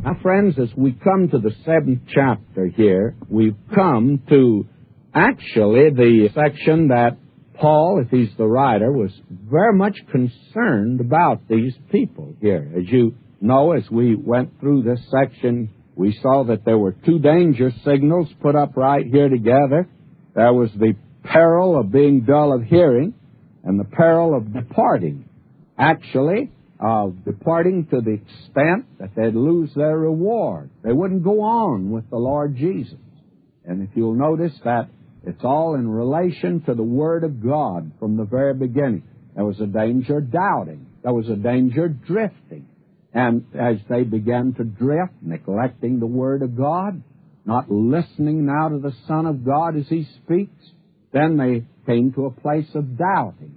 Now, friends, as we come to the 7th chapter here, we've come to actually the section that Paul, if he's the writer, was very much concerned about these people here. As you know, as we went through this section, we saw that there were two danger signals put up right here together. There was the peril of being dull of hearing and the peril of departing. Actually, of departing to the extent that they'd lose their reward. They wouldn't go on with the Lord Jesus. And if you'll notice that it's all in relation to the Word of God from the very beginning. There was a danger of doubting. There was a danger of drifting. And as they began to drift, neglecting the Word of God, not listening now to the Son of God as He speaks, then they came to a place of doubting.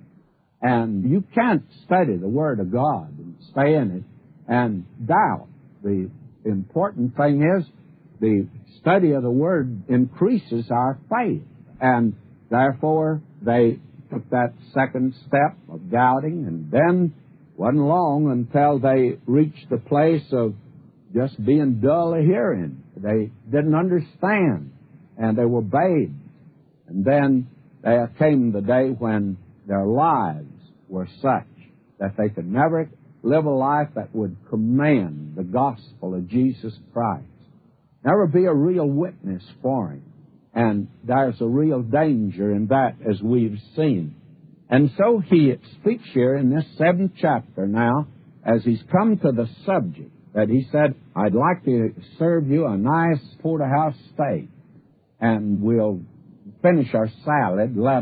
And you can't study the Word of God and stay in it and doubt. The important thing is the study of the Word increases our faith. And therefore, they took that second step of doubting, and then wasn't long until they reached the place of just being dull of hearing. They didn't understand, and they were babes. And then there came the day when their lives were such that they could never live a life that would command the gospel of Jesus Christ. Never be a real witness for Him. And there's a real danger in that, as we've seen. And so he speaks here in this 7th chapter now, as he's come to the subject, that he said, I'd like to serve you a nice porterhouse steak, and we'll finish our salad, let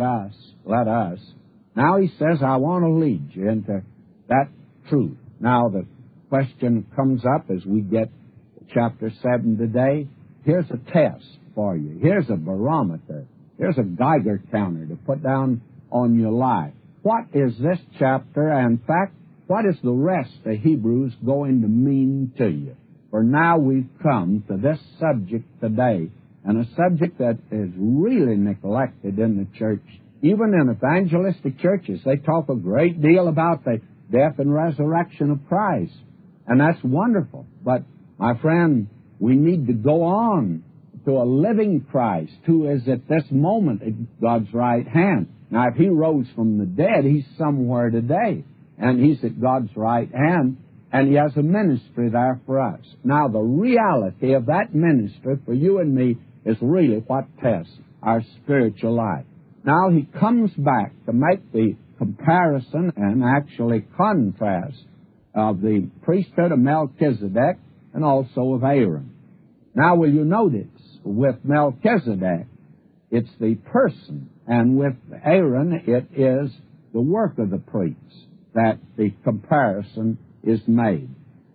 us. Now he says, I want to lead you into that truth. Now the question comes up as we get to chapter 7 today. Here's a test for you. Here's a barometer. Here's a Geiger counter to put down on your life. What is this chapter, and in fact, what is the rest of Hebrews going to mean to you? For now we've come to this subject today, and a subject that is really neglected in the church. Even in evangelistic churches, they talk a great deal about the death and resurrection of Christ, and that's wonderful. But, my friend, we need to go on to a living Christ who is at this moment at God's right hand. Now, if He rose from the dead, He's somewhere today, and He's at God's right hand, and He has a ministry there for us. Now, the reality of that ministry for you and me is really what tests our spiritual life. Now, he comes back to make the comparison and actually contrast of the priesthood of Melchizedek and also of Aaron. Now, will you notice, with Melchizedek, it's the person, and with Aaron, it is the work of the priest that the comparison is made.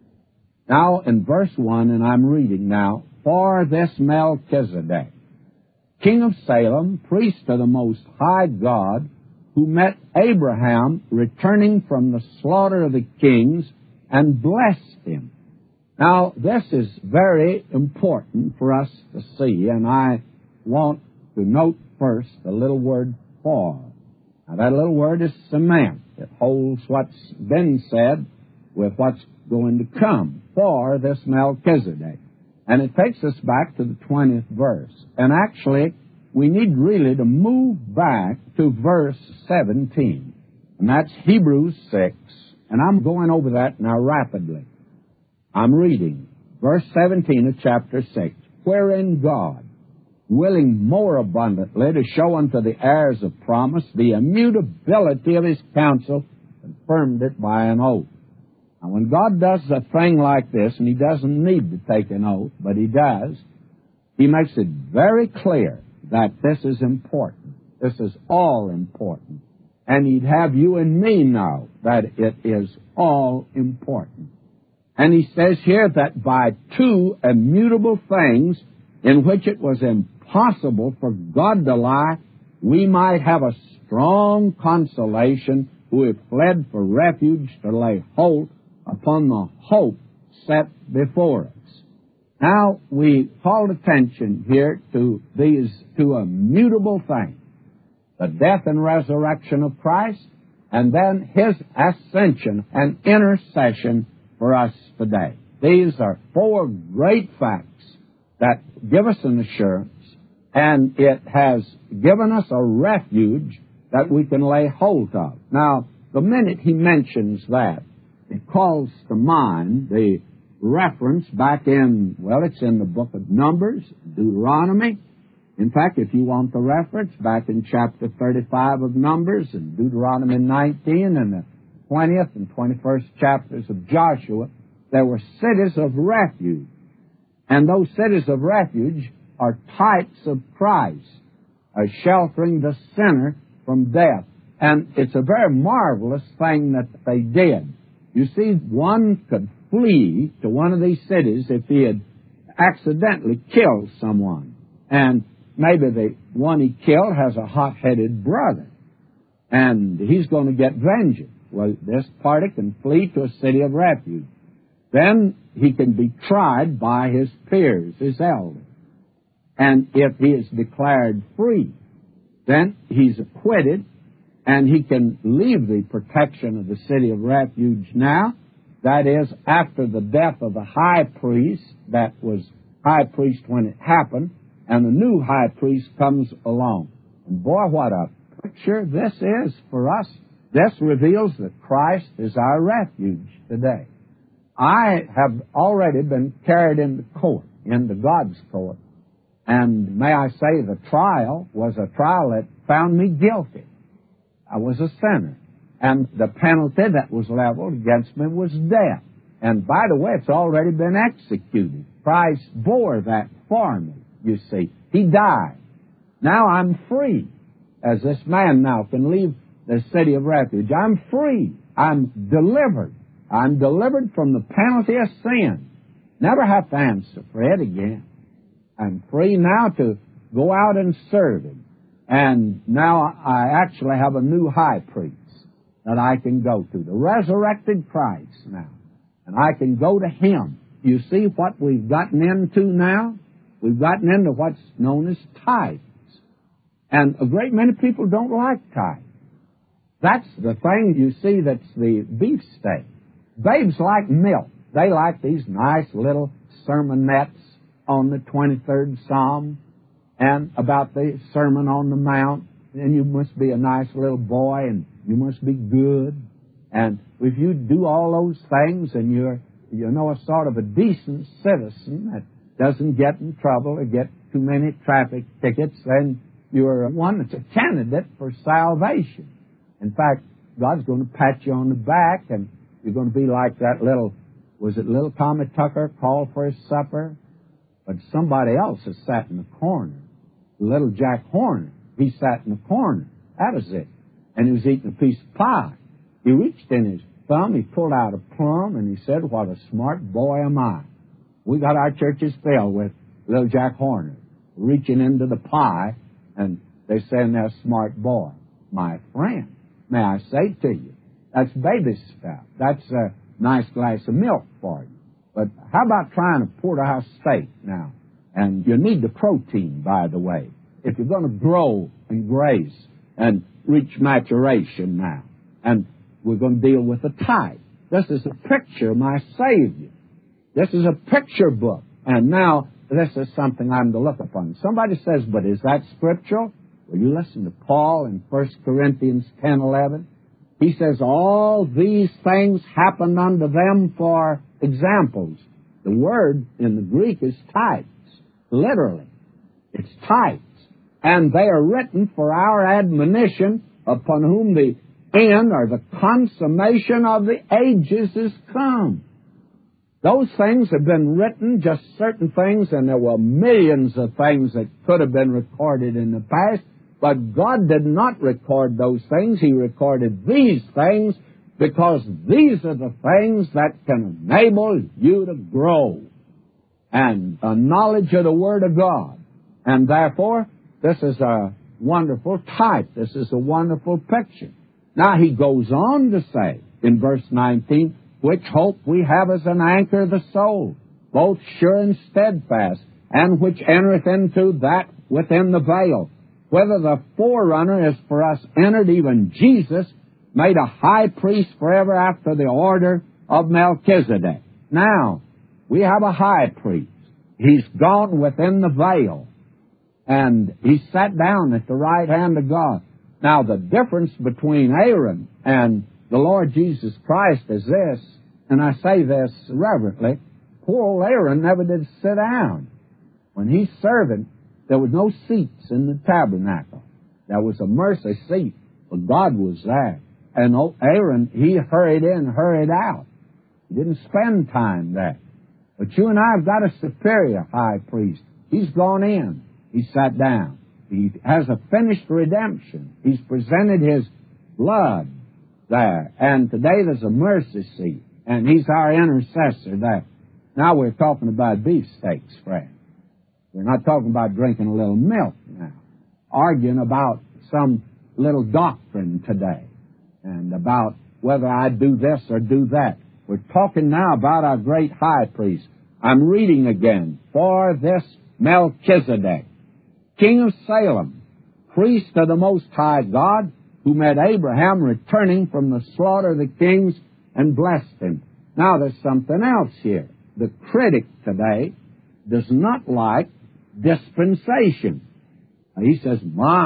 Now, in verse 1, and I'm reading now, for this Melchizedek, king of Salem, priest of the Most High God, who met Abraham returning from the slaughter of the kings and blessed him. Now, this is very important for us to see, and I want to note first the little word for. Now, that little word is cement. It holds what's been said with what's going to come. For this Melchizedek. And it takes us back to the 20th verse. And actually, we need really to move back to verse 17. And that's Hebrews 6. And I'm going over that now rapidly. I'm reading verse 17 of chapter 6. Wherein God, willing more abundantly to show unto the heirs of promise the immutability of His counsel, confirmed it by an oath. Now, when God does a thing like this, and He doesn't need to take an oath, but He does, He makes it very clear that this is important. This is all important. And He'd have you and me know that it is all important. And He says here that by two immutable things in which it was impossible for God to lie, we might have a strong consolation who have fled for refuge to lay hold upon the hope set before us. Now, we called attention here to these two immutable things, the death and resurrection of Christ, and then His ascension and intercession for us today. These are four great facts that give us an assurance, and it has given us a refuge that we can lay hold of. Now, the minute he mentions that, it calls to mind the reference back in, well, it's in the book of Numbers, Deuteronomy. In fact, if you want the reference, back in chapter 35 of Numbers and Deuteronomy 19 and the 20th and 21st chapters of Joshua, there were cities of refuge. And those cities of refuge are types of Christ, sheltering the sinner from death. And it's a very marvelous thing that they did. You see, one could flee to one of these cities if he had accidentally killed someone. And maybe the one he killed has a hot-headed brother, and he's going to get vengeance. Well, this party can flee to a city of refuge. Then he can be tried by his peers, his elders. And if he is declared free, then he's acquitted, and he can leave the protection of the city of refuge now. That is, after the death of the high priest, that was high priest when it happened, and the new high priest comes along. And boy, what a picture this is for us. This reveals that Christ is our refuge today. I have already been carried into court, into God's court, and may I say the trial was a trial that found me guilty. I was a sinner, and the penalty that was leveled against me was death. And by the way, it's already been executed. Christ bore that for me, you see. He died. Now I'm free, as this man now can leave the city of refuge. I'm free. I'm delivered. I'm delivered from the penalty of sin. Never have to answer for it again. I'm free now to go out and serve Him. And now I actually have a new high priest that I can go to, the resurrected Christ now. And I can go to Him. You see what we've gotten into now? We've gotten into what's known as tithes. And a great many people don't like tithes. That's the thing, you see, that's the beefsteak. Babes like milk. They like these nice little sermonettes on the 23rd Psalm and about the Sermon on the Mount. And you must be a nice little boy and you must be good. And if you do all those things and you're a sort of a decent citizen that doesn't get in trouble or get too many traffic tickets, then you're one that's a candidate for salvation. In fact, God's going to pat you on the back, and you're going to be like that little Tommy Tucker called for his supper? But somebody else has sat in the corner. Little Jack Horner, he sat in the corner. That was it. And he was eating a piece of pie. He reached in his thumb, he pulled out a plum, and he said, "What a smart boy am I." We got our churches filled with little Jack Horner reaching into the pie, and they saying they're a smart boy. My friend, may I say to you, that's baby stuff. That's a nice glass of milk for you. But how about trying a porterhouse steak now? And you need the protein, by the way, if you're going to grow and grace and reach maturation now. And we're going to deal with the tithe. This is a picture of my Savior. This is a picture book. And now this is something I'm to look upon. Somebody says, but is that scriptural? Well, you listen to Paul in 1 Corinthians 10:11. He says, all these things happened unto them for examples. The word in the Greek is types. Literally. It's types. And they are written for our admonition, upon whom the end or the consummation of the ages is come. Those things have been written, just certain things, and there were millions of things that could have been recorded in the past. But God did not record those things. He recorded these things because these are the things that can enable you to grow and a knowledge of the Word of God. And therefore, this is a wonderful type. This is a wonderful picture. Now, he goes on to say in verse 19, which hope we have as an anchor of the soul, both sure and steadfast, and which entereth into that within the veil, whether the forerunner is for us entered, even Jesus, made a high priest forever after the order of Melchizedek. Now, we have a high priest. He's gone within the veil, and he sat down at the right hand of God. Now, the difference between Aaron and the Lord Jesus Christ is this, and I say this reverently, poor old Aaron never did sit down. When he's serving, there was no seats in the tabernacle. There was a mercy seat, but God was there. And Aaron, he hurried in, hurried out. He didn't spend time there. But you and I have got a superior high priest. He's gone in. He sat down. He has a finished redemption. He's presented his blood there. And today there's a mercy seat. And he's our intercessor there. Now we're talking about beefsteaks, friend. We're not talking about drinking a little milk now. Arguing about some little doctrine today. And about whether I do this or do that. We're talking now about our great high priest. I'm reading again. For this Melchizedek, king of Salem, priest of the Most High God, who met Abraham returning from the slaughter of the kings and blessed him. Now there's something else here. The critic today does not like dispensation. He says,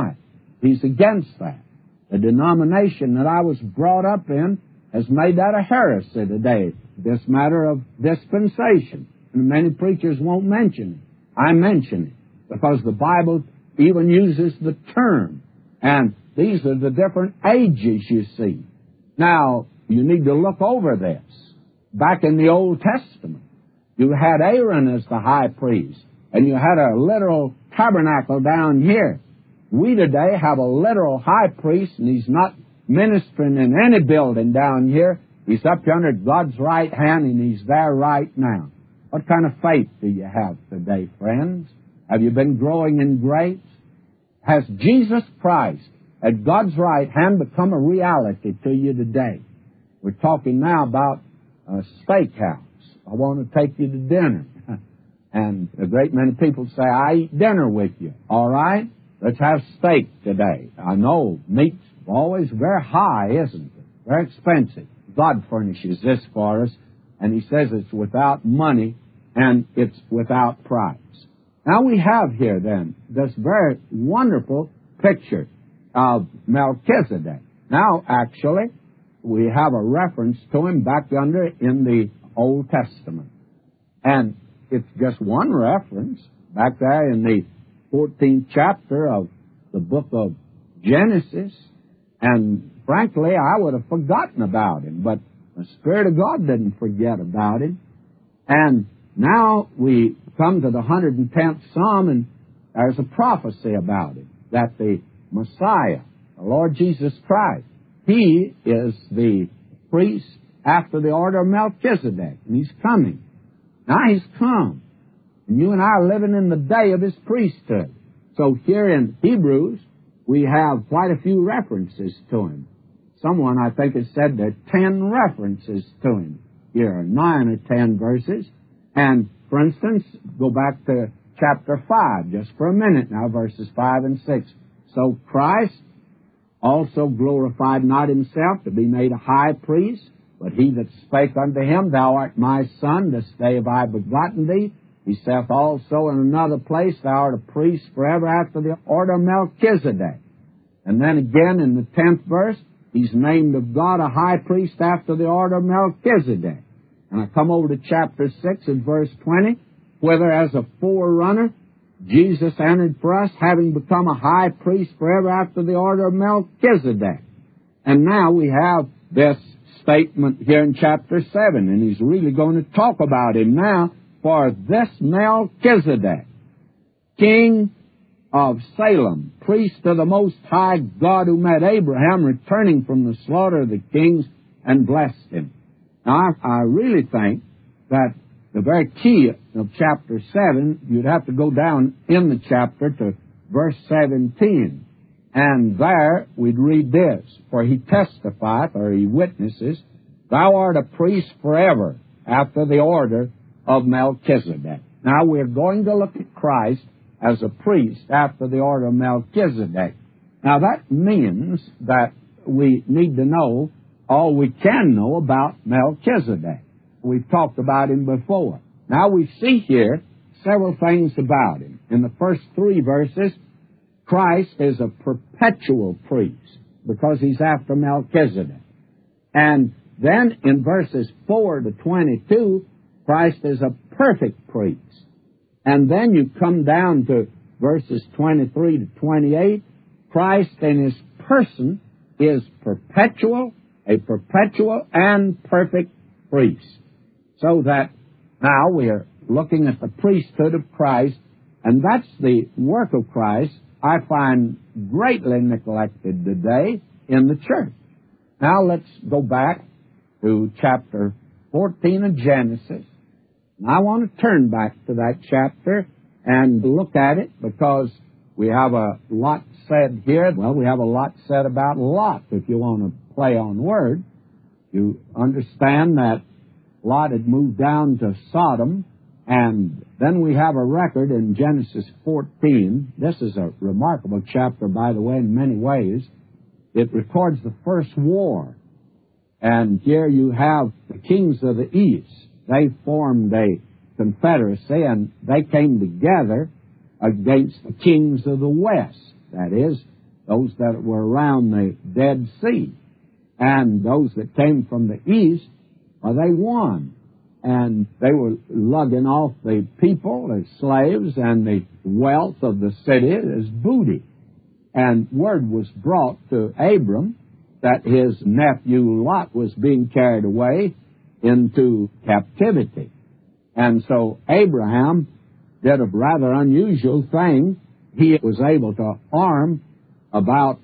he's against that. The denomination that I was brought up in has made that a heresy today, this matter of dispensation. And many preachers won't mention it. I mention it because the Bible even uses the term. And these are the different ages you see. Now, you need to look over this. Back in the Old Testament, you had Aaron as the high priest, and you had a literal tabernacle down here. We today have a literal high priest, and he's not ministering in any building down here. He's up yonder at God's right hand, and he's there right now. What kind of faith do you have today, friends? Have you been growing in grace? Has Jesus Christ at God's right hand become a reality to you today? We're talking now about a steakhouse. I want to take you to dinner. And a great many people say, I eat dinner with you. All right? Let's have steak today. I know meat's always very high, isn't it? Very expensive. God furnishes this for us, and he says it's without money and it's without price. Now we have here then this very wonderful picture of Melchizedek. Now actually we have a reference to him back under in the Old Testament. And it's just one reference back there in the 14th chapter of the book of Genesis. And frankly, I would have forgotten about him, but the Spirit of God didn't forget about him. And now we come to the 110th Psalm, and there's a prophecy about it, that the Messiah, the Lord Jesus Christ, he is the priest after the order of Melchizedek, and he's coming. Now he's come, and you and I are living in the day of his priesthood. So here in Hebrews, we have quite a few references to him. Someone, I think, has said there are 10 references to him. Here are 9 or 10 verses. And, for instance, go back to chapter 5, just for a minute now, verses 5 and 6. So Christ also glorified not himself to be made a high priest, but he that spake unto him, Thou art my Son, this day have I begotten thee. He saith also in another place, Thou art a priest forever after the order of Melchizedek. And then again in the 10th verse, he's named of God a high priest after the order of Melchizedek. And I come over to chapter 6 and verse 20, whether as a forerunner Jesus entered for us, having become a high priest forever after the order of Melchizedek. And now we have this statement here in chapter 7, and he's really going to talk about him now. For this Melchizedek, king of Salem, priest of the Most High God, who met Abraham returning from the slaughter of the kings and blessed him. Now, I really think that the very key of chapter 7, you'd have to go down in the chapter to verse 17. And there we'd read this, For he testifieth, or he witnesses, Thou art a priest forever after the order of Melchizedek. Now we're going to look at Christ as a priest after the order of Melchizedek. Now that means that we need to know all we can know about Melchizedek. We've talked about him before. Now we see here several things about him. In the first 3 verses, Christ is a perpetual priest because he's after Melchizedek. And then in verses 4 to 22, Christ is a perfect priest. And then you come down to verses 23 to 28, Christ in his person is a perpetual and perfect priest. So that now we are looking at the priesthood of Christ, and that's the work of Christ I find greatly neglected today in the church. Now let's go back to chapter 14 of Genesis. And I want to turn back to that chapter and look at it because we have a lot said here. Well, we have a lot said about Lot, if you want to play on words. You understand that Lot had moved down to Sodom, and then we have a record in Genesis 14. This is a remarkable chapter, by the way, in many ways. It records the first war. And here you have the kings of the east. They formed a confederacy, and they came together against the kings of the west. That is, those that were around the Dead Sea. And those that came from the east, well, they won. And they were lugging off the people as slaves and the wealth of the city as booty. And word was brought to Abram that his nephew Lot was being carried away into captivity. And so Abraham did a rather unusual thing. He was able to arm about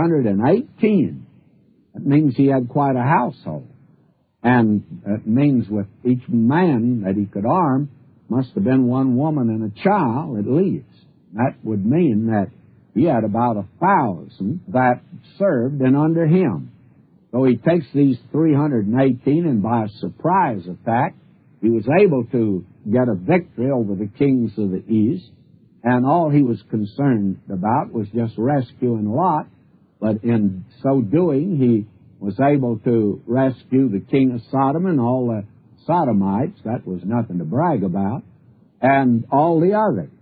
318. That means he had quite a household. And it means with each man that he could arm must have been one woman and a child at least. That would mean that he had about 1,000 that served and under him. So he takes these 318, and by a surprise attack, he was able to get a victory over the kings of the east, and all he was concerned about was just rescuing Lot. But in so doing, he was able to rescue the king of Sodom and all the Sodomites. That was nothing to brag about. And all the others.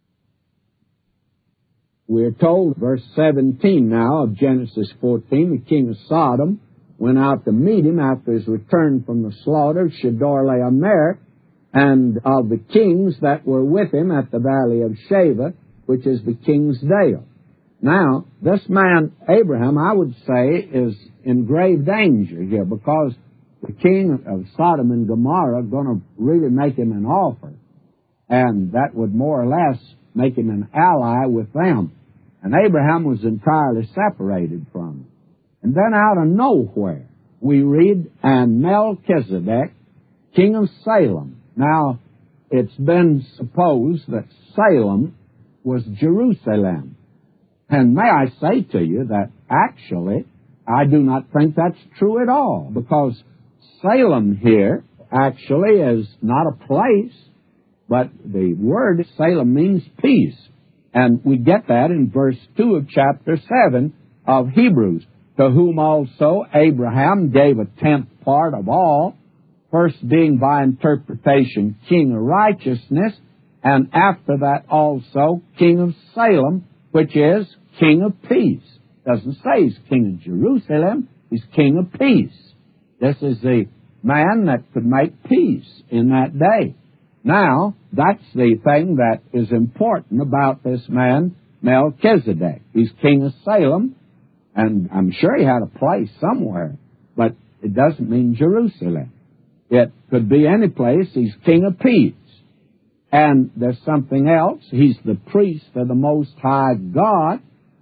We're told, verse 17 now of Genesis 14, the king of Sodom went out to meet him after his return from the slaughter of Chedorlaomer, and of the kings that were with him at the valley of Shaveh, which is the king's dale. Now, this man, Abraham, I would say, is in grave danger here because the king of Sodom and Gomorrah are going to really make him an offer. And that would more or less make him an ally with them. And Abraham was entirely separated from them. And then out of nowhere, we read, and Melchizedek, king of Salem. Now, it's been supposed that Salem was Jerusalem. And may I say to you that actually, I do not think that's true at all, because Salem here actually is not a place, but the word Salem means peace. And we get that in verse 2 of chapter 7 of Hebrews, to whom also Abraham gave a tenth part of all, first being by interpretation king of righteousness, and after that also king of Salem, which is king of peace. Doesn't say he's king of Jerusalem, he's king of peace. This is the man that could make peace in that day. Now, that's the thing that is important about this man, Melchizedek. He's king of Salem, and I'm sure he had a place somewhere, but it doesn't mean Jerusalem. It could be any place. He's king of peace. And there's something else. He's the priest of the Most High God,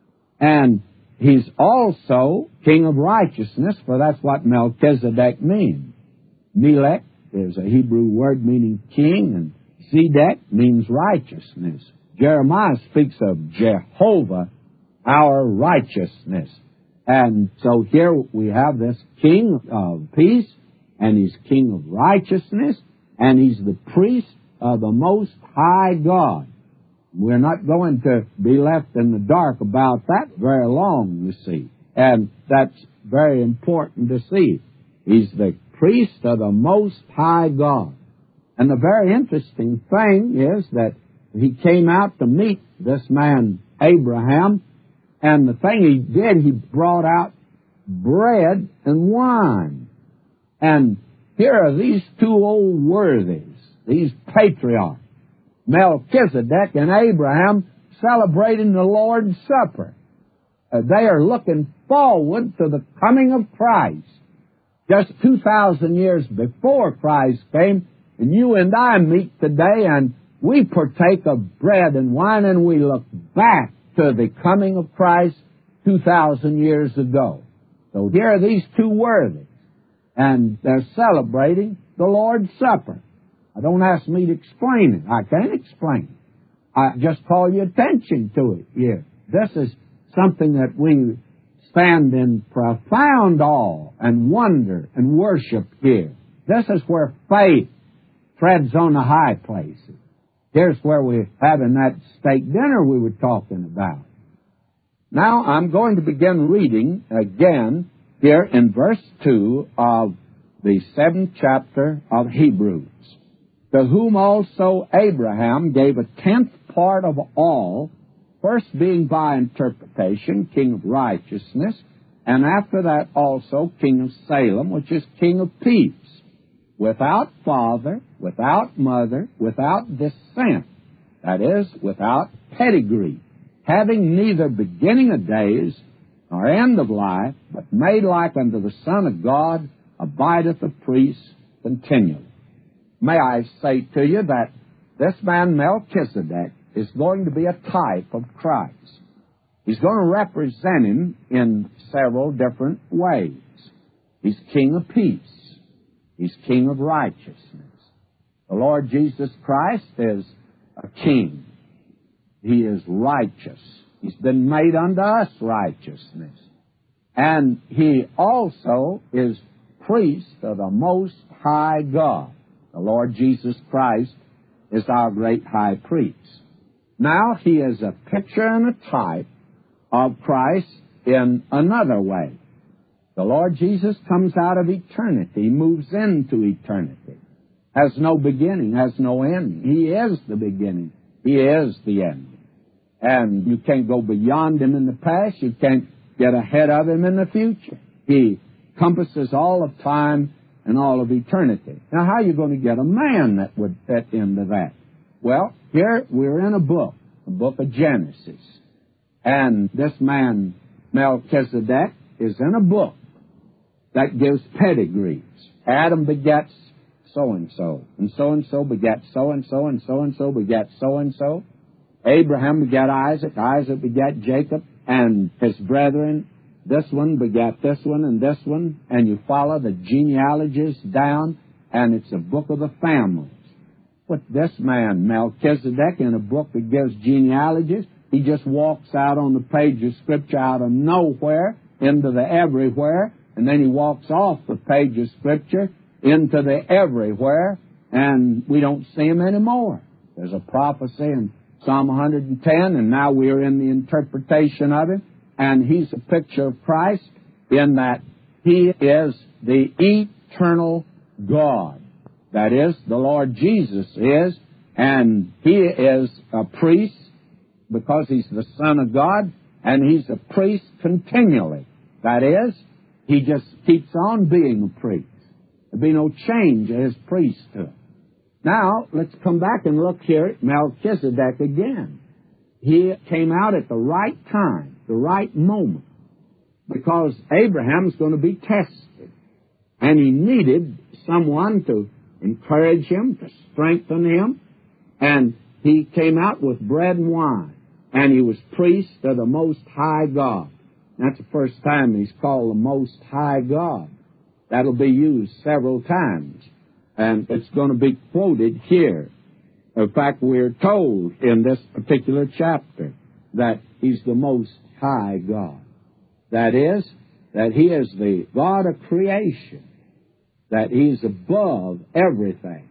and he's also king of righteousness, for that's what Melchizedek means. Melech is a Hebrew word meaning king, and Zedek means righteousness. Jeremiah speaks of Jehovah, our righteousness. And so here we have this king of peace, and he's king of righteousness, and he's the priest of the Most High God. We're not going to be left in the dark about that very long, you see. And that's very important to see. He's the priest of the Most High God. And the very interesting thing is that he came out to meet this man, Abraham, and the thing he did, he brought out bread and wine. And here are these two old worthies, these patriarchs, Melchizedek and Abraham, celebrating the Lord's Supper. They are looking forward to the coming of Christ. Just 2,000 years before Christ came, and you and I meet today, and we partake of bread and wine, and we look back to the coming of Christ 2,000 years ago. So here are these two worthies, and they're celebrating the Lord's Supper. Don't ask me to explain it. I can't explain it. I just call your attention to it here. This is something that we stand in profound awe and wonder and worship here. This is where faith treads on the high places. Here's where we're having that steak dinner we were talking about. Now I'm going to begin reading again here in verse 2 of the 7th chapter of Hebrews. To whom also Abraham gave a 10th part of all, first being by interpretation king of righteousness, and after that also king of Salem, which is king of peace, without father, without mother, without descent, that is, without pedigree, having neither beginning of days nor end of life, but made like unto the Son of God, abideth a priest continually. May I say to you that this man Melchizedek is going to be a type of Christ. He's going to represent him in several different ways. He's king of peace. He's king of righteousness. The Lord Jesus Christ is a king. He is righteous. He's been made unto us righteousness. And he also is priest of the Most High God. The Lord Jesus Christ is our great high priest. Now, he is a picture and a type of Christ in another way. The Lord Jesus comes out of eternity, moves into eternity, has no beginning, has no end. He is the beginning. He is the end. And you can't go beyond him in the past. You can't get ahead of him in the future. He encompasses all of time and all of eternity. Now, how are you going to get a man that would fit into that? Well, here we're in a book of Genesis. And this man, Melchizedek, is in a book that gives pedigrees. Adam begets so-and-so, and so-and-so begets so-and-so, and so-and-so begat so-and-so. Abraham begat Isaac, Isaac begat Jacob, and his brethren. This one begat this one and this one, and you follow the genealogies down, and it's a book of the families. But this man, Melchizedek, in a book that gives genealogies, he just walks out on the page of Scripture out of nowhere into the everywhere, and then he walks off the page of Scripture into the everywhere, and we don't see him anymore. There's a prophecy in Psalm 110, and now we are in the interpretation of it. And he's a picture of Christ in that he is the eternal God. That is, the Lord Jesus is, and he is a priest because he's the Son of God, and he's a priest continually. That is, he just keeps on being a priest. There'll be no change in his priesthood. Now, let's come back and look here at Melchizedek again. He came out at the right time, the right moment, because Abraham's going to be tested. And he needed someone to encourage him, to strengthen him. And he came out with bread and wine. And he was priest of the Most High God. That's the first time he's called the Most High God. That'll be used several times. And it's going to be quoted here. In fact, we're told in this particular chapter that he's the Most High God. That is, that he is the God of creation, that he's above everything.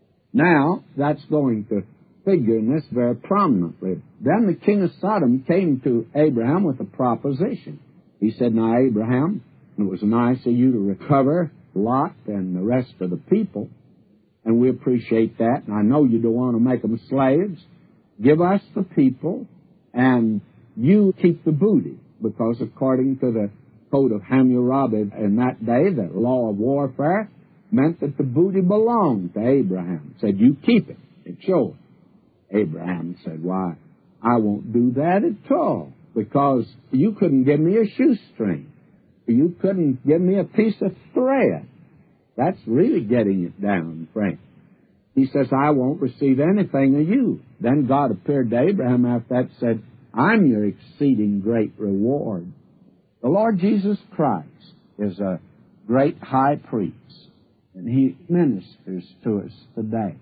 Now, that's going to figure in this very prominently. Then the king of Sodom came to Abraham with a proposition. He said, "Now, Abraham, it was nice of you to recover Lot and the rest of the people, and we appreciate that, and I know you don't want to make them slaves. Give us the people, and you keep the booty, because according to the code of Hammurabi in that day, the law of warfare meant that the booty belonged to Abraham. Said, you keep it. It's yours. Abraham said, why, I won't do that at all, because you couldn't give me a shoestring. You couldn't give me a piece of thread. That's really getting it down, Frank. He says, I won't receive anything of you. Then God appeared to Abraham after that and said, I'm your exceeding great reward. The Lord Jesus Christ is a great high priest, and he ministers to us today.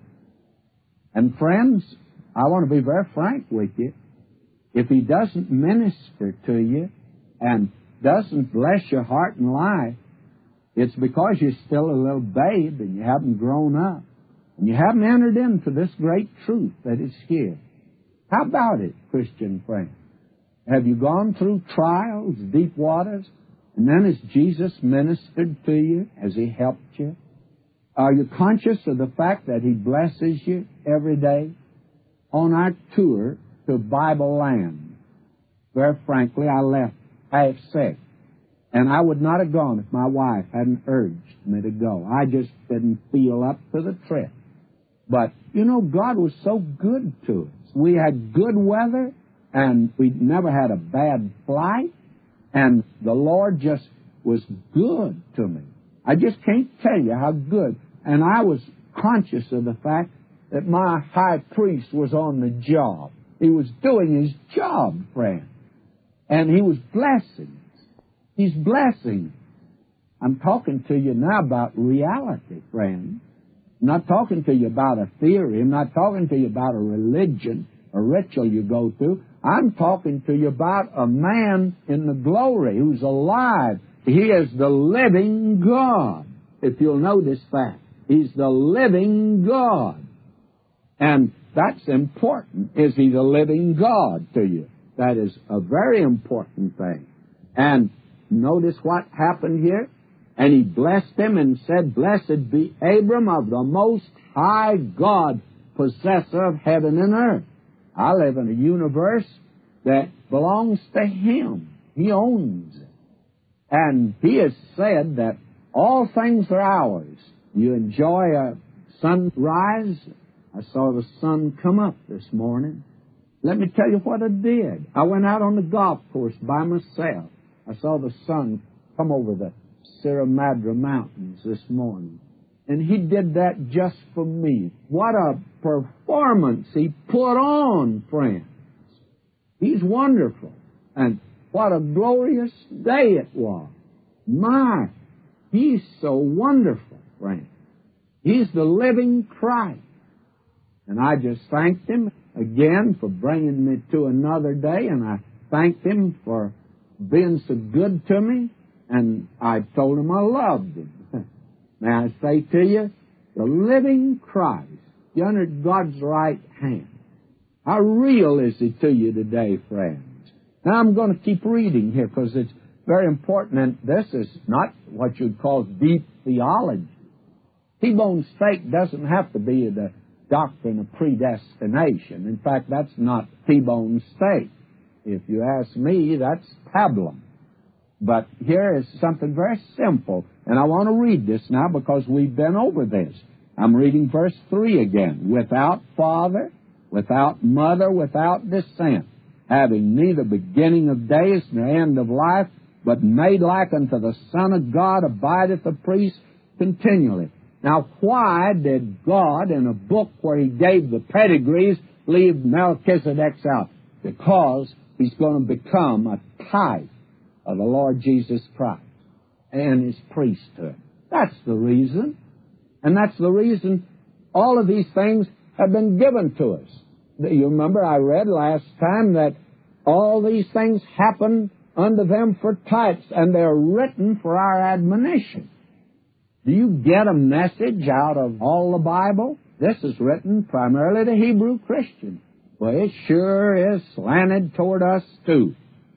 And friends, I want to be very frank with you. If he doesn't minister to you and doesn't bless your heart and life, it's because you're still a little babe and you haven't grown up and you haven't entered into this great truth that is here. How about it, Christian friend? Have you gone through trials, deep waters, and then has Jesus ministered to you? Has he helped you? Are you conscious of the fact that he blesses you every day? On our tour to Bible land, very frankly, I left half sick. And I would not have gone if my wife hadn't urged me to go. I just didn't feel up to the trip. But, you know, God was so good to us. We had good weather, and we never had a bad flight, and the Lord just was good to me. I just can't tell you how good. And I was conscious of the fact that my high priest was on the job. He was doing his job, friend. And he was blessing us. He's blessing us. I'm talking to you now about reality, friend. I'm not talking to you about a theory. I'm not talking to you about a religion, a ritual you go through. I'm talking to you about a man in the glory who's alive. He is the living God, if you'll notice that. He's the living God. And that's important. Is he the living God to you? That is a very important thing. And notice what happened here. And he blessed him and said, Blessed be Abram of the Most High God, possessor of heaven and earth. I live in a universe that belongs to him. He owns it. And he has said that all things are ours. You enjoy a sunrise. I saw the sun come up this morning. Let me tell you what I did. I went out on the golf course by myself. I saw the sun come over the Sierra Madre Mountains this morning. And he did that just for me. What a performance he put on, friends. He's wonderful. And what a glorious day it was. My, he's so wonderful, friends. He's the living Christ. And I just thanked him again for bringing me to another day, and I thanked him for being so good to me, and I told him I loved him. May I say to you, the living Christ, you under God's right hand. How real is he to you today, friends? Now I'm going to keep reading here because it's very important, and this is not what you'd call deep theology. T-bone steak doesn't have to be the doctrine of predestination. In fact, that's not T-bone steak. If you ask me, that's pablum. But here is something very simple, and I want to read this now because we've been over this. I'm reading verse 3 again. Without father, without mother, without descent, having neither beginning of days nor end of life, but made like unto the Son of God, abideth a priest continually. Now, why did God, in a book where he gave the pedigrees, leave Melchizedek out? Because he's going to become a type of the Lord Jesus Christ and his priesthood. That's the reason. And that's the reason all of these things have been given to us. You remember I read last time that all these things happen unto them for types, and they're written for our admonition. Do you get a message out of all the Bible? This is written primarily to Hebrew Christians. Well, it sure is slanted toward us too.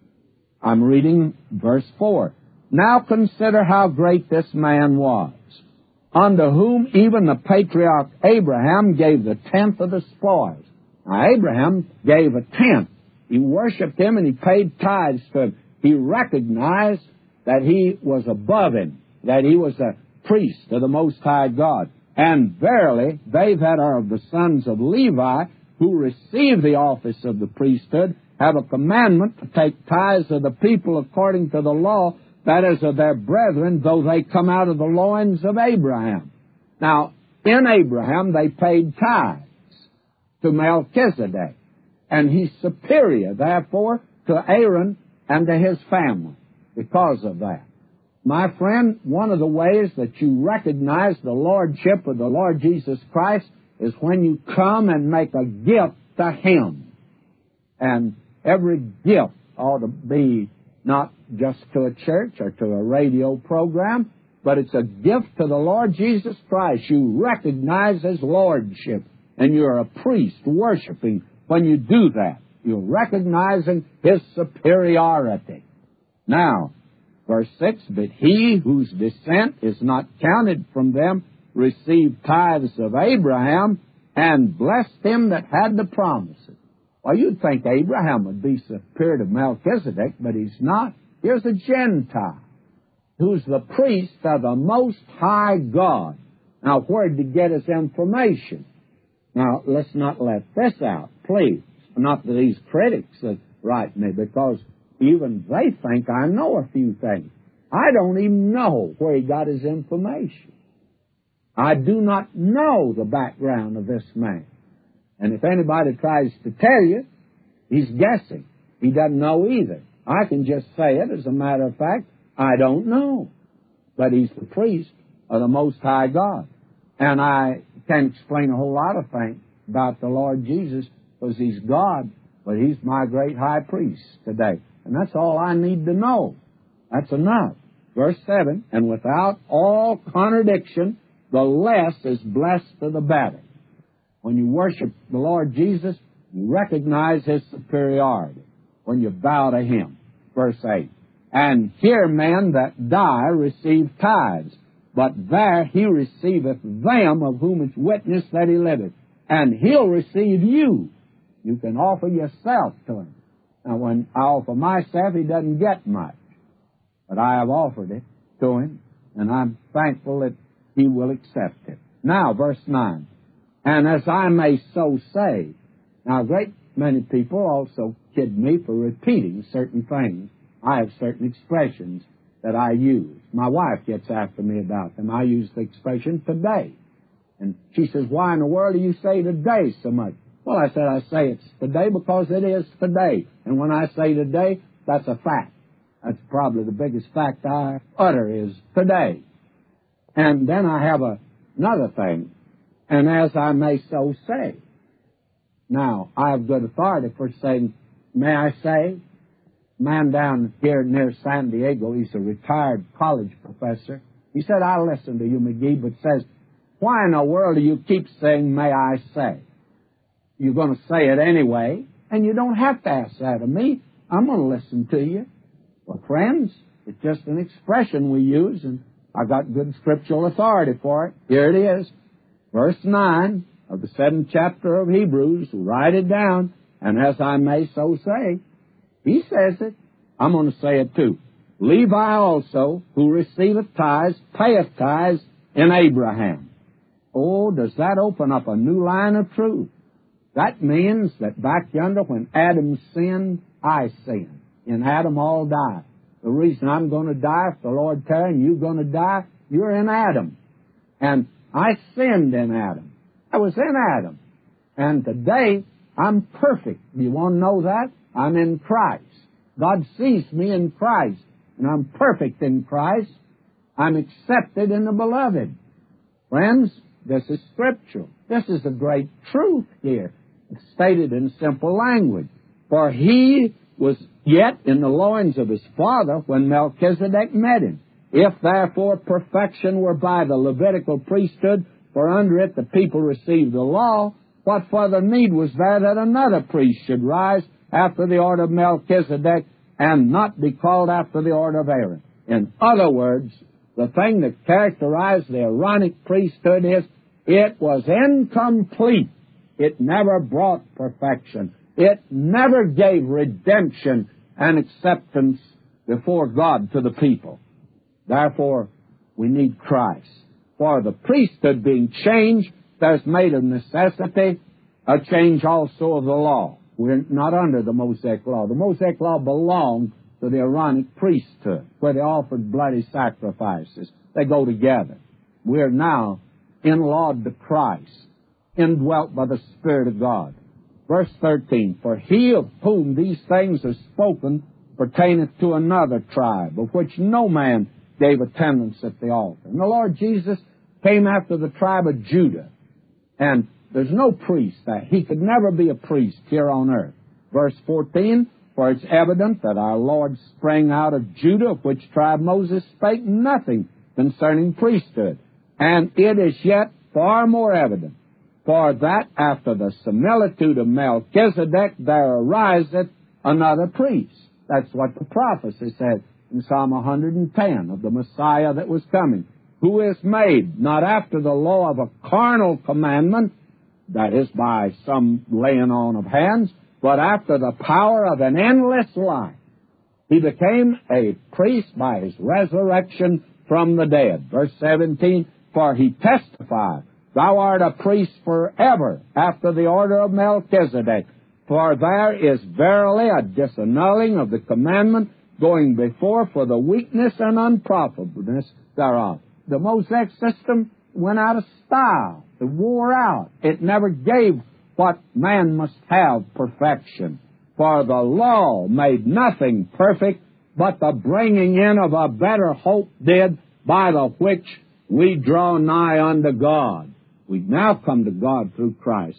I'm reading verse 4. Now consider how great this man was, unto whom even the patriarch Abraham gave the tenth of the spoils. Now, Abraham gave a tenth. He worshipped him and he paid tithes to him. He recognized that he was above him, that he was a priest of the Most High God. And verily, they that are of the sons of Levi, who receive the office of the priesthood, have a commandment to take tithes of the people according to the law, that is, of their brethren, though they come out of the loins of Abraham. Now, in Abraham, they paid tithes to Melchizedek, and he's superior, therefore, to Aaron and to his family because of that. My friend, one of the ways that you recognize the lordship of the Lord Jesus Christ is when you come and make a gift to him. And every gift ought to be not just to a church or to a radio program, but it's a gift to the Lord Jesus Christ. You recognize his lordship, and you're a priest worshiping when you do that. You're recognizing his superiority. Now, verse 6, but he whose descent is not counted from them received tithes of Abraham and blessed him that had the promises. Well, you'd think Abraham would be superior to Melchizedek, but he's not. Here's a Gentile who's the priest of the Most High God. Now, where did he get his information? Now, let's not let this out, please. Not that these critics that write me, because even they think I know a few things. I don't even know where he got his information. I do not know the background of this man. And if anybody tries to tell you, he's guessing. He doesn't know either. I can just say it as a matter of fact. I don't know. But he's the priest of the Most High God. And I can't explain a whole lot of things about the Lord Jesus because he's God, but he's my great high priest today. And that's all I need to know. That's enough. Verse 7, and without all contradiction, the less is blessed of the better. When you worship the Lord Jesus, you recognize his superiority when you bow to him. Verse 8, and here men that die receive tithes, but there he receiveth them of whom it's witness that he liveth. And he'll receive you. You can offer yourself to him. Now, when I offer myself, he doesn't get much. But I have offered it to him, and I'm thankful that he will accept it. Now, verse 9. And as I may so say. Now, a great many people also kid me for repeating certain things. I have certain expressions that I use. My wife gets after me about them. I use the expression today. And she says, why in the world do you say today so much? Well, I said, I say it's today because it is today. And when I say today, that's a fact. That's probably the biggest fact I utter is today. And then I have another thing. And as I may so say. Now, I have good authority for saying, may I say, man down here near San Diego, he's a retired college professor. He said, I listen to you, McGee, but says, why in the world do you keep saying, may I say? You're going to say it anyway, and you don't have to ask that of me. I'm going to listen to you. Well, friends, it's just an expression we use, and I got good scriptural authority for it. Here it is, verse 9 of the 7th chapter of Hebrews. Write it down, and as I may so say, he says it. I'm going to say it too. Levi also, who receiveth tithes, payeth tithes in Abraham. Oh, does that open up a new line of truth? That means that back yonder when Adam sinned, I sinned. In Adam all die. The reason I'm going to die, if the Lord tarry and you're going to die, you're in Adam. And I sinned in Adam. I was in Adam. And today, I'm perfect. You want to know that? I'm in Christ. God sees me in Christ. And I'm perfect in Christ. I'm accepted in the beloved. Friends, this is scriptural. This is a great truth here. It's stated in simple language. For he was yet in the loins of his father when Melchizedek met him. If therefore perfection were by the Levitical priesthood, for under it the people received the law, what further need was there that another priest should rise after the order of Melchizedek and not be called after the order of Aaron? In other words, the thing that characterized the Aaronic priesthood is it was incomplete. It never brought perfection. It never gave redemption and acceptance before God to the people. Therefore, we need Christ. For the priesthood being changed, there's made of necessity a change also of the law. We're not under the Mosaic law. The Mosaic law belonged to the Aaronic priesthood, where they offered bloody sacrifices. They go together. We're now in-lawed to Christ, indwelt by the Spirit of God. Verse 13, for he of whom these things are spoken pertaineth to another tribe, of which no man gave attendance at the altar. And the Lord Jesus came after the tribe of Judah. And there's no priest that he could never be a priest here on earth. Verse 14, for it's evident that our Lord sprang out of Judah, of which tribe Moses spake nothing concerning priesthood. And it is yet far more evident, for that after the similitude of Melchizedek there ariseth another priest. That's what the prophecy said in Psalm 110 of the Messiah that was coming, who is made not after the law of a carnal commandment, that is by some laying on of hands, but after the power of an endless life. He became a priest by his resurrection from the dead. Verse 17, for he testified, thou art a priest forever after the order of Melchizedek. For there is verily a disannulling of the commandment going before for the weakness and unprofitableness thereof. The Mosaic system went out of style. It wore out. It never gave what man must have, perfection. For the law made nothing perfect, but the bringing in of a better hope did, by the which we draw nigh unto God. We now come to God through Christ.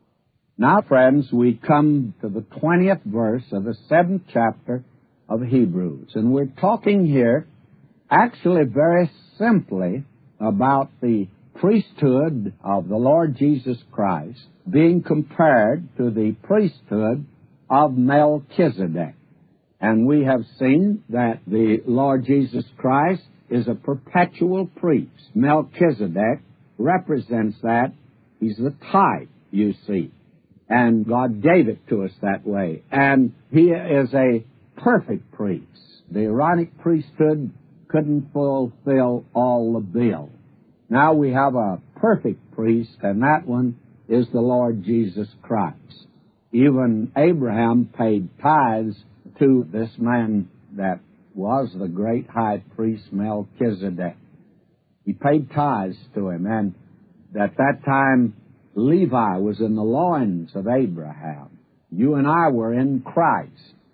Now, friends, we come to the 20th verse of the 7th chapter of Hebrews. And we're talking here actually very simply about the priesthood of the Lord Jesus Christ being compared to the priesthood of Melchizedek. And we have seen that the Lord Jesus Christ is a perpetual priest. Melchizedek represents that. He's the type, you see. And God gave it to us that way. And he is a perfect priest. The Aaronic priesthood couldn't fulfill all the bill. Now we have a perfect priest, and that one is the Lord Jesus Christ. Even Abraham paid tithes to this man that was the great high priest Melchizedek. He paid tithes to him, and at that time Levi was in the loins of Abraham. You and I were in Christ.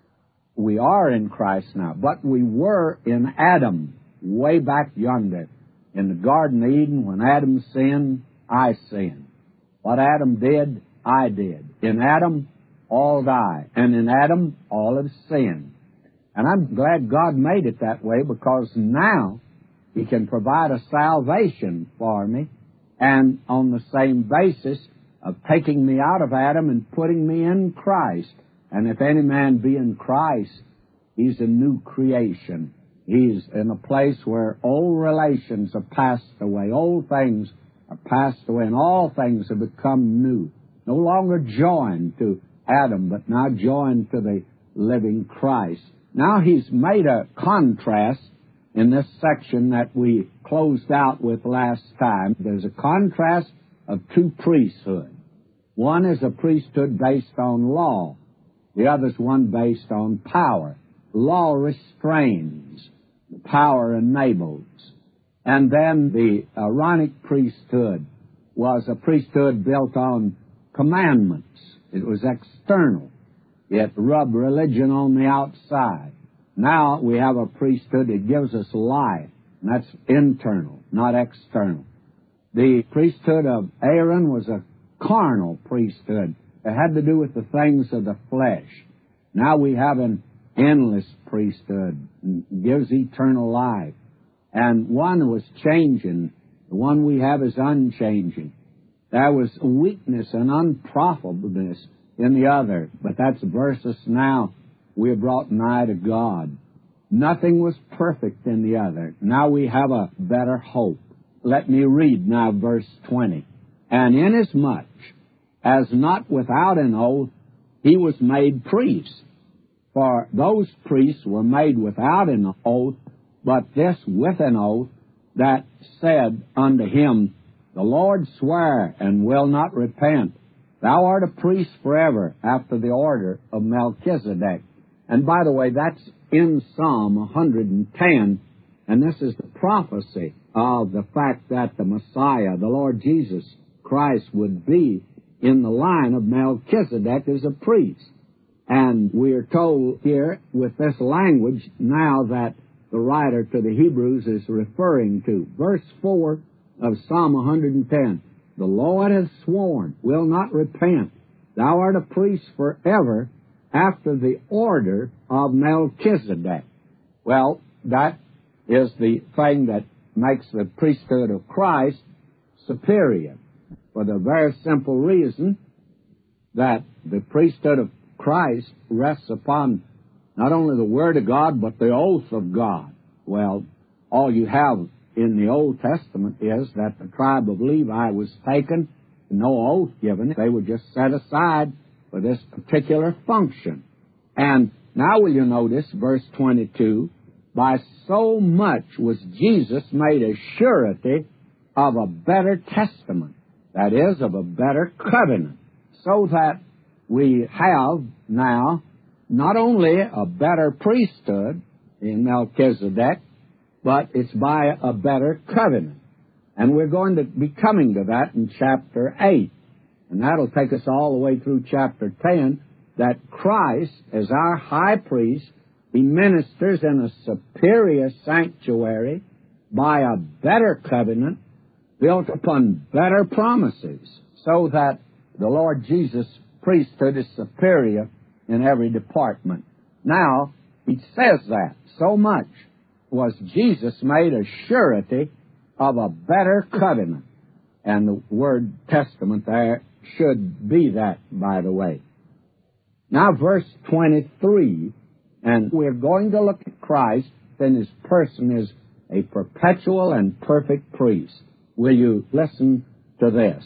We are in Christ now, but we were in Adam way back yonder. In the Garden of Eden, when Adam sinned, I sinned. What Adam did, I did. In Adam, all die. And in Adam, all have sinned. And I'm glad God made it that way, because now he can provide a salvation for me, and on the same basis of taking me out of Adam and putting me in Christ. And if any man be in Christ, he's a new creation. He's in a place where old relations are passed away. Old things are passed away, and all things have become new. No longer joined to Adam, but now joined to the living Christ. Now he's made a contrast in this section that we closed out with last time. There's a contrast of two priesthoods. One is a priesthood based on law. The other's one based on power. Law restrains. The power enables. And then the Aaronic priesthood was a priesthood built on commandments. It was external. It rubbed religion on the outside. Now we have a priesthood that gives us life, and that's internal, not external. The priesthood of Aaron was a carnal priesthood. It had to do with the things of the flesh. Now we have an endless priesthood, and gives eternal life. And one was changing. The one we have is unchanging. There was weakness and unprofitableness in the other, but that's versus now we're brought nigh to God. Nothing was perfect in the other. Now we have a better hope. Let me read now verse 20. And inasmuch as not without an oath he was made priest, for those priests were made without an oath, but this with an oath, that said unto him, The Lord sware and will not repent. Thou art a priest forever, after the order of Melchizedek. And by the way, that's in Psalm 110, and this is the prophecy of the fact that the Messiah, the Lord Jesus Christ, would be in the line of Melchizedek as a priest. And we are told here with this language now that the writer to the Hebrews is referring to. Verse 4 of Psalm 110, The Lord hath sworn, will not repent. Thou art a priest forever, after the order of Melchizedek. Well, that is the thing that makes the priesthood of Christ superior, for the very simple reason that the priesthood of Christ rests upon not only the Word of God, but the oath of God. Well, all you have in the Old Testament is that the tribe of Levi was taken, no oath given. They were just set aside for this particular function. And now will you notice verse 22, by so much was Jesus made a surety of a better testament, that is, of a better covenant, so that we have now not only a better priesthood in Melchizedek, but it's by a better covenant. And we're going to be coming to that in chapter 8. And that'll take us all the way through chapter 10, that Christ, as our high priest, he ministers in a superior sanctuary by a better covenant built upon better promises, so that the Lord Jesus' priesthood is superior in every department. Now, he says that so much was Jesus made a surety of a better covenant. And the word testament there should be that, by the way. Now, verse 23, and we're going to look at Christ in his person as a perpetual and perfect priest. Will you listen to this?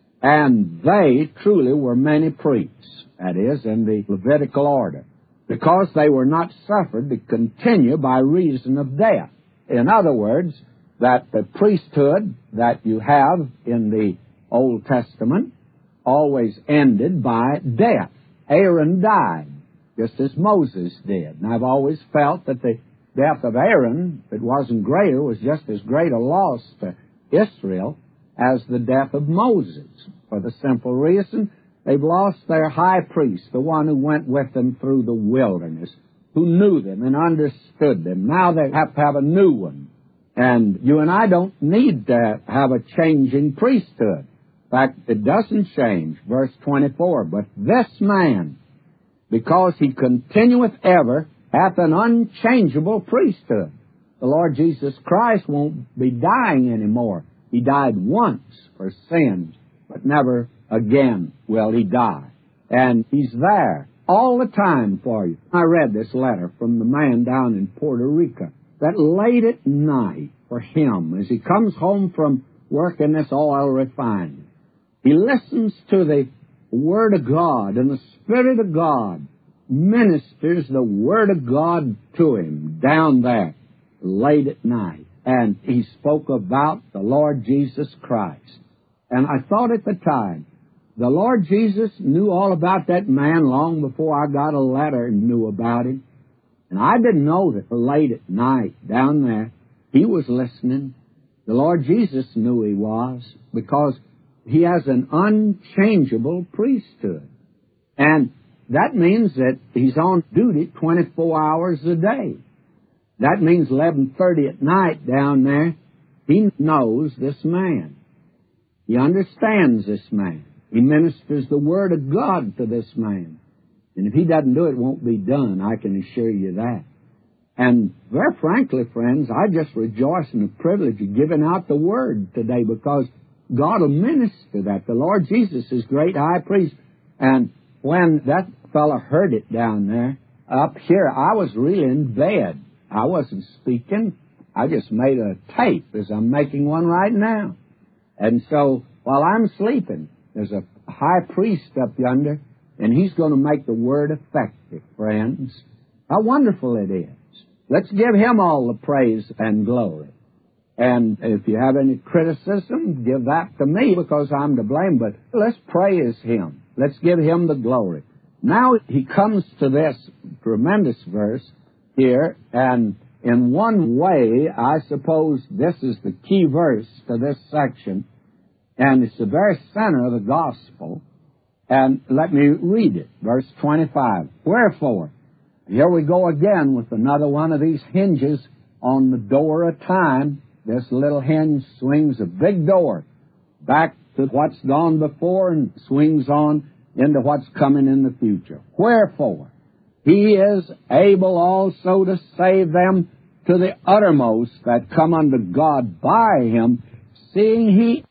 And they truly were many priests, that is, in the Levitical order, because they were not suffered to continue by reason of death. In other words, that the priesthood that you have in the Old Testament always ended by death. Aaron died, just as Moses did. And I've always felt that the death of Aaron, if it wasn't greater, was just as great a loss to Israel as the death of Moses, for the simple reason they've lost their high priest, the one who went with them through the wilderness, who knew them and understood them. Now they have to have a new one. And you and I don't need to have a changing priesthood. In fact, it doesn't change. Verse 24, but this man, because he continueth ever, hath an unchangeable priesthood. The Lord Jesus Christ won't be dying anymore. He died once for sins, but never again will he die. And he's there all the time for you. I read this letter from the man down in Puerto Rico, that late at night for him, as he comes home from work in this oil refinery, he listens to the Word of God, and the Spirit of God ministers the Word of God to him down there late at night. And he spoke about the Lord Jesus Christ. And I thought at the time, the Lord Jesus knew all about that man long before I got a letter and knew about him. And I didn't know that late at night down there, he was listening. The Lord Jesus knew he was, because he has an unchangeable priesthood. And that means that he's on duty 24 hours a day. That means 11:30 at night down there, he knows this man. He understands this man. He ministers the Word of God to this man. And if he doesn't do it, it won't be done, I can assure you that. And very frankly, friends, I just rejoice in the privilege of giving out the Word today, because God will minister that. The Lord Jesus is great high priest. And when that fellow heard it down there, up here, I was really in bed. I wasn't speaking. I just made a tape as I'm making one right now. And so while I'm sleeping, there's a high priest up yonder, and he's going to make the word effective, friends. How wonderful it is. Let's give him all the praise and glory. And if you have any criticism, give that to me because I'm to blame. But let's praise him. Let's give him the glory. Now he comes to this tremendous verse here, and in one way, I suppose this is the key verse to this section, and it's the very center of the gospel. And let me read it, verse 25. Wherefore, here we go again with another one of these hinges on the door of time. This little hinge swings a big door back to what's gone before and swings on into what's coming in the future. Wherefore, he is able also to save them to the uttermost that come unto God by him, seeing he,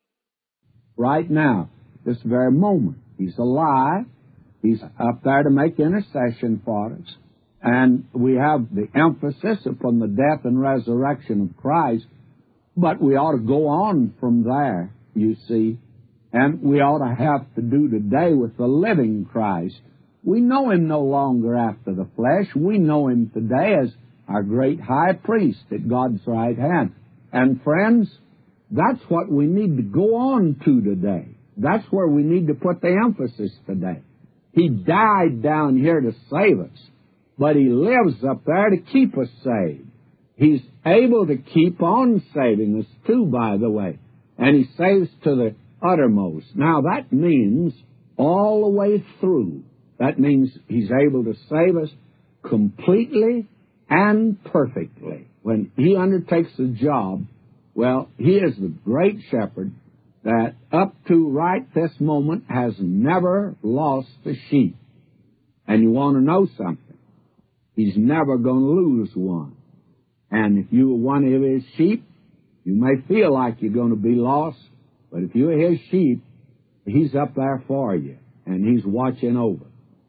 right now, this very moment, he's alive. He's up there to make intercession for us. And we have the emphasis upon the death and resurrection of Christ, but we ought to go on from there, you see, and we ought to have to do today with the living Christ. We know him no longer after the flesh. We know him today as our great high priest at God's right hand. And friends, that's what we need to go on to today. That's where we need to put the emphasis today. He died down here to save us, but he lives up there to keep us saved. He's able to keep on saving us too, by the way. And he saves to the uttermost. Now that means all the way through. That means he's able to save us completely and perfectly. When he undertakes a job, well, he is the great shepherd that up to right this moment has never lost a sheep. And you want to know something? He's never going to lose one. And if you are one of his sheep, you may feel like you're going to be lost, but if you're his sheep, he's up there for you, and he's watching over.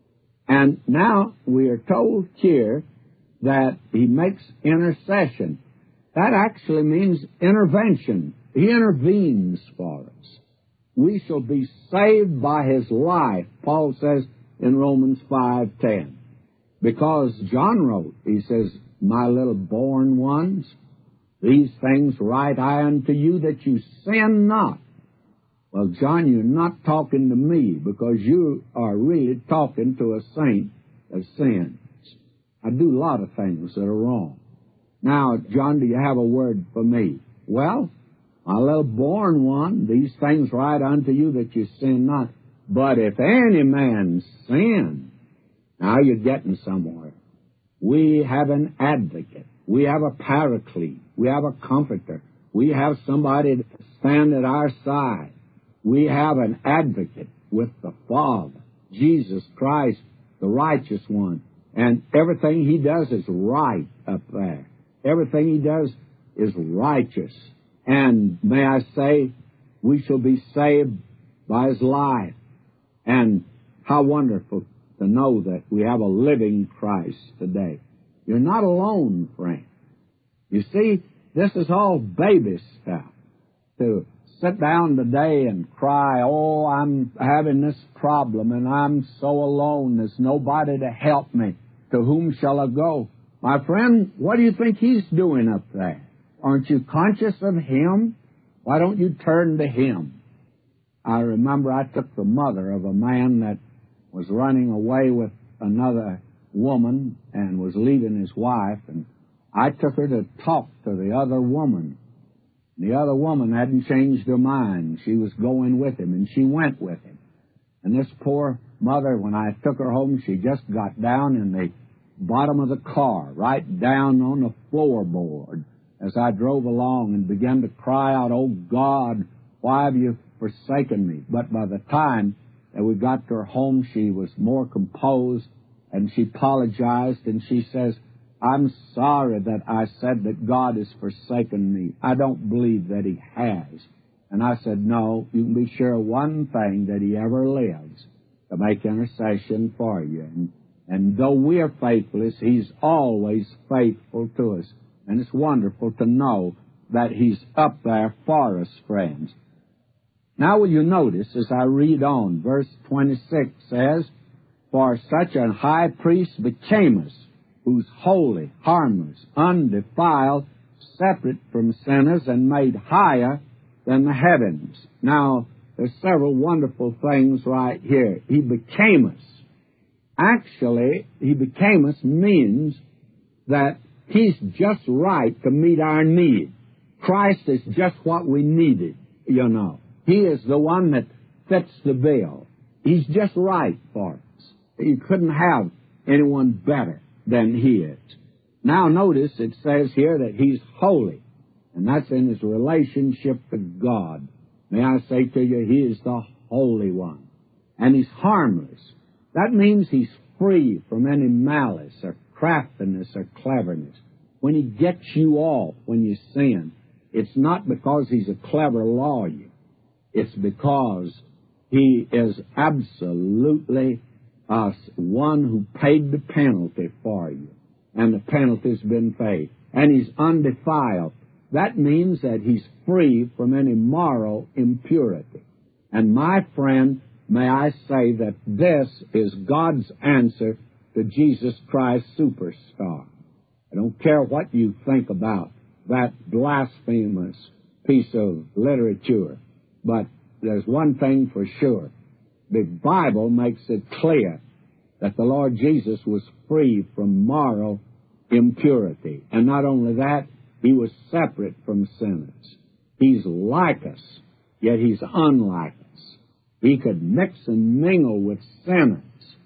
And now we are told here that he makes intercession. That actually means intervention. He intervenes for us. We shall be saved by his life, Paul says in Romans 5:10. Because John wrote, he says, my little born ones, these things write I unto you that you sin not. Well, John, you're not talking to me because you are really talking to a saint that sins. I do a lot of things that are wrong. Now, John, do you have a word for me? Well, my little born one, these things write unto you that you sin not. But if any man sin, now you're getting somewhere. We have an advocate. We have a paraclete. We have a comforter. We have somebody to stand at our side. We have an advocate with the Father, Jesus Christ, the righteous one. And everything he does is right up there. Everything he does is righteous. And may I say, we shall be saved by his life. And how wonderful to know that we have a living Christ today. You're not alone, friend. You see, this is all baby stuff. To sit down today and cry, oh, I'm having this problem and I'm so alone. There's nobody to help me. To whom shall I go? My friend, what do you think he's doing up there? Aren't you conscious of him? Why don't you turn to him? I remember I took the mother of a man that was running away with another woman and was leaving his wife, and I took her to talk to the other woman. The other woman hadn't changed her mind. She was going with him, and she went with him. And this poor mother, when I took her home, she just got down in the bottom of the car, right down on the floorboard, as I drove along and began to cry out, oh, God, why have you forsaken me? But by the time that we got to her home, she was more composed, and she apologized, and she says, I'm sorry that I said that God has forsaken me. I don't believe that he has. And I said, no, you can be sure one thing, that he ever lives to make intercession for you. And And though we are faithless, He's always faithful to us. And it's wonderful to know that He's up there for us, friends. Now will you notice as I read on, verse 26 says, "For such a high priest became us, who's holy, harmless, undefiled, separate from sinners, and made higher than the heavens." Now, there's several wonderful things right here. He became us. Actually, He became us means that He's just right to meet our need. Christ is just what we needed, you know. He is the one that fits the bill. He's just right for us. You couldn't have anyone better than He is. Now notice it says here that He's holy, and that's in His relationship to God. May I say to you, He is the Holy One. And He's harmless. That means He's free from any malice or craftiness or cleverness. When He gets you off when you sin, it's not because He's a clever lawyer. It's because He is absolutely one who paid the penalty for you. And the penalty's been paid. And He's undefiled. That means that He's free from any moral impurity. And my friend, may I say that this is God's answer to Jesus Christ Superstar. I don't care what you think about that blasphemous piece of literature, but there's one thing for sure. The Bible makes it clear that the Lord Jesus was free from moral impurity. And not only that, He was separate from sinners. He's like us, yet He's unlike us. He could mix and mingle with sinners,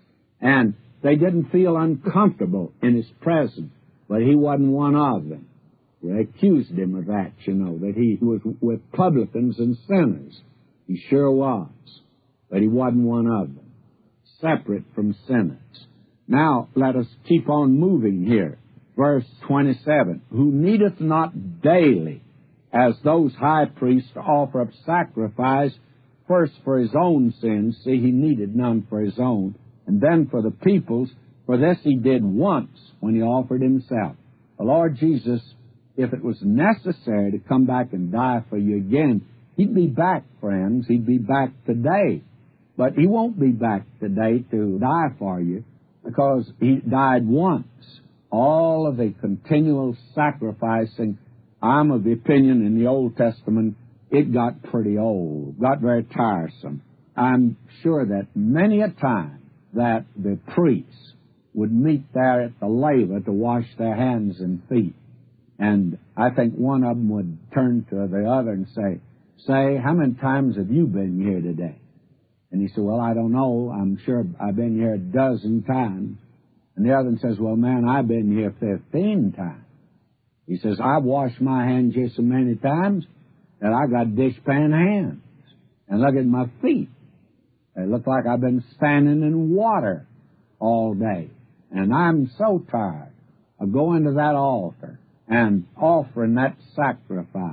and they didn't feel uncomfortable in His presence, but He wasn't one of them. They accused Him of that, you know, that He was with publicans and sinners. He sure was, but He wasn't one of them, separate from sinners. Now, let us keep on moving here. Verse 27, "Who needeth not daily, as those high priests, to offer up sacrifice, first for His own sins," see, He needed none for His own, "and then for the people's, for this He did once when He offered Himself." The Lord Jesus, if it was necessary to come back and die for you again, He'd be back, friends. He'd be back today. But He won't be back today to die for you, because He died once. All of the continual sacrificing, I'm of the opinion in the Old Testament, it got pretty old, got very tiresome. I'm sure that many a time that the priests would meet there at the laver to wash their hands and feet. And I think one of them would turn to the other and say, "How many times have you been here today?" And he said, "Well, I don't know. I'm sure I've been here a dozen times." And the other one says, "Well, man, I've been here 15 times. He says, "I've washed my hands here so many times that I got dishpan hands. And look at my feet. They look like I've been standing in water all day. And I'm so tired of going to that altar and offering that sacrifice.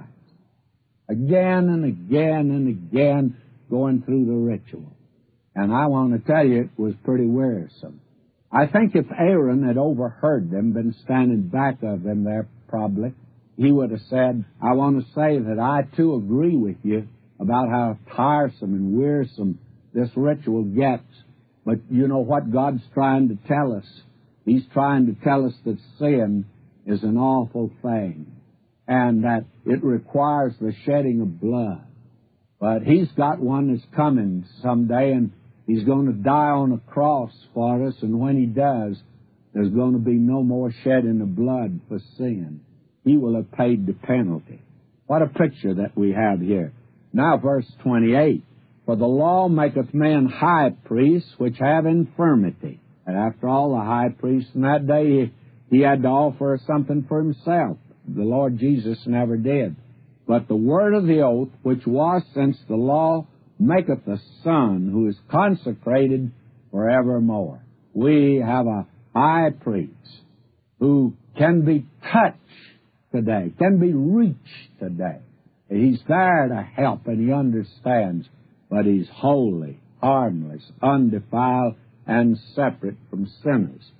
Again and again and again, going through the ritual. And I want to tell you, it was pretty wearisome. I think if Aaron had overheard them, been standing back of them there probably, he would have said, "I want to say that I too agree with you about how tiresome and wearisome this ritual gets. But you know what God's trying to tell us? He's trying to tell us that sin is an awful thing and that it requires the shedding of blood. But He's got one that's coming someday, and He's going to die on a cross for us, and when He does, there's going to be no more shedding of blood for sin. He will have paid the penalty." What a picture that we have here. Now verse 28, "For the law maketh men high priests which have infirmity." And after all, the high priest in that day, he had to offer something for himself. The Lord Jesus never did. "But the word of the oath, which was since the law, maketh the Son, who is consecrated forevermore." We have a high priest who can be touched today, can be reached today. He's there to help, and He understands, but He's holy, harmless, undefiled, and separate from sinners.